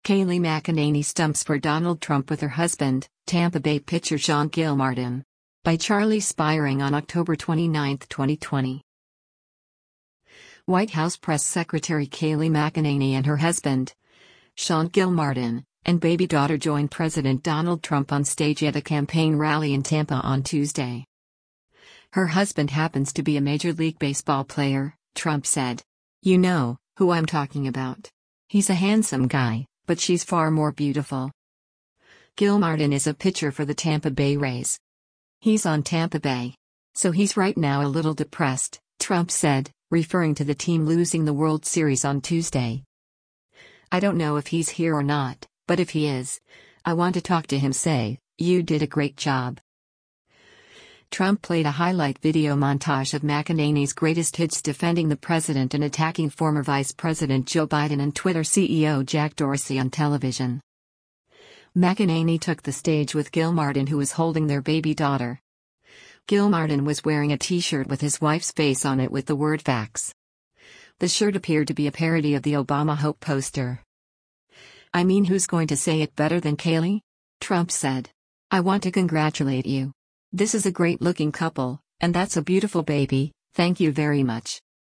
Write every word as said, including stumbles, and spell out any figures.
Kayleigh McEnany stumps for Donald Trump with her husband, Tampa Bay pitcher Sean Gilmartin. By Charlie Spiring on October twenty-ninth, twenty twenty. White House Press Secretary Kayleigh McEnany and her husband, Sean Gilmartin, and baby daughter joined President Donald Trump on stage at a campaign rally in Tampa on Tuesday. Her husband happens to be a Major League Baseball player, Trump said. "You know who I'm talking about. He's a handsome guy, but she's far more beautiful." Gilmartin is a pitcher for the Tampa Bay Rays. "He's on Tampa Bay. So he's right now a little depressed," Trump said, referring to the team losing the World Series on Tuesday. "I don't know if he's here or not, but if he is, I want to talk to him, say, you did a great job." Trump played a highlight video montage of McEnany's greatest hits defending the president and attacking former Vice President Joe Biden and Twitter C E O Jack Dorsey on television. McEnany took the stage with Gilmartin, who was holding their baby daughter. Gilmartin was wearing a t-shirt with his wife's face on it with the word "Facts." The shirt appeared to be a parody of the Obama Hope poster. "I mean, who's going to say it better than Kayleigh?" Trump said. "I want to congratulate you. This is a great-looking couple, and that's a beautiful baby, thank you very much."